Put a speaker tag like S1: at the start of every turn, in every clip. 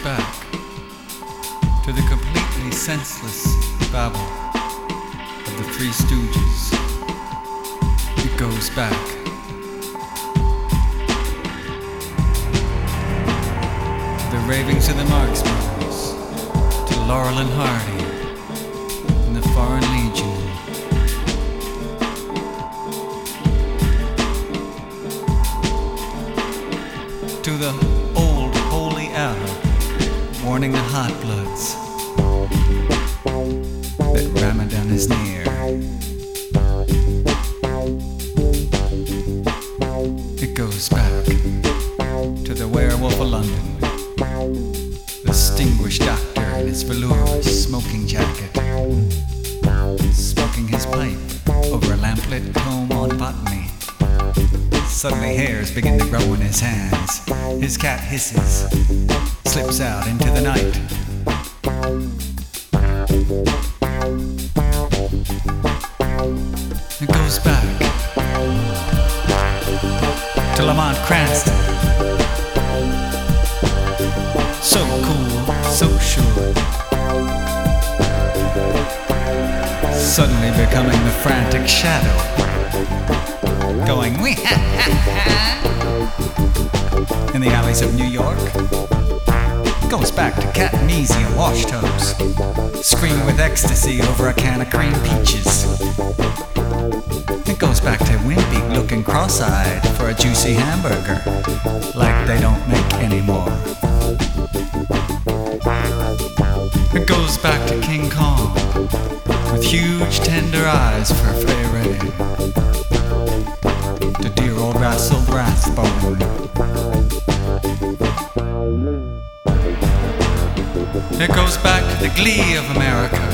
S1: back to the completely senseless babble of the Three Stooges. It goes back. The ravings of the Marx Brothers, to Laurel and Hardy and the Foreign Legion. To the old holy hour, warning the hot bloods that Ramadan is near. It goes back to the werewolf of London, the distinguished doctor in his velour smoking jacket, smoking his pipe over a lamplit tome on botany. Suddenly hairs begin to grow in his hands. His cat hisses, slips out into the night. It goes back to Lamont Cranston. So cool, so sure. Suddenly becoming the frantic shadow, going wee ha ha ha in the alleys of New York. Goes back to Cat Measy and wash tubs, screaming with ecstasy over a can of cream peaches. It goes back to Wimpy looking cross-eyed for a juicy hamburger, like they don't make anymore. It goes back to King Kong, with huge tender eyes for Fay Ray. To dear old Russell Rathbone. It goes back to the glee of America,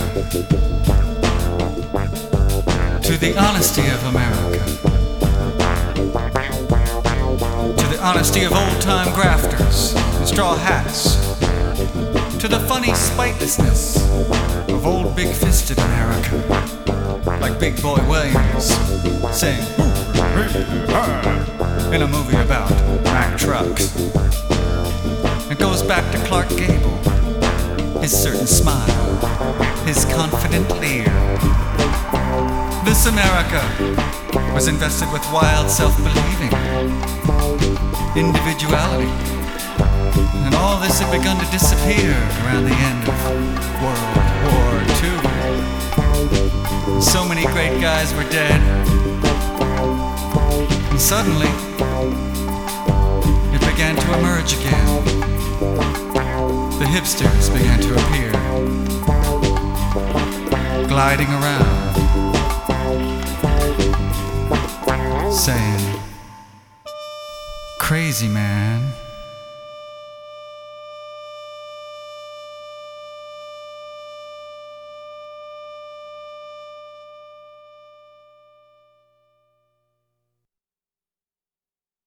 S1: to the honesty of America, to the honesty of old-time grafters in straw hats, to the funny spitelessness of old big-fisted America, like Big Boy Williams saying in a movie about Mack trucks. It goes back to Clark Gable, his certain smile, his confident leer. This America was invested with wild self-believing, individuality, and all this had begun to disappear around the end of World War II. So many great guys were dead, and suddenly it began to emerge again. The hipsters began to appear, gliding around, saying, "Crazy man."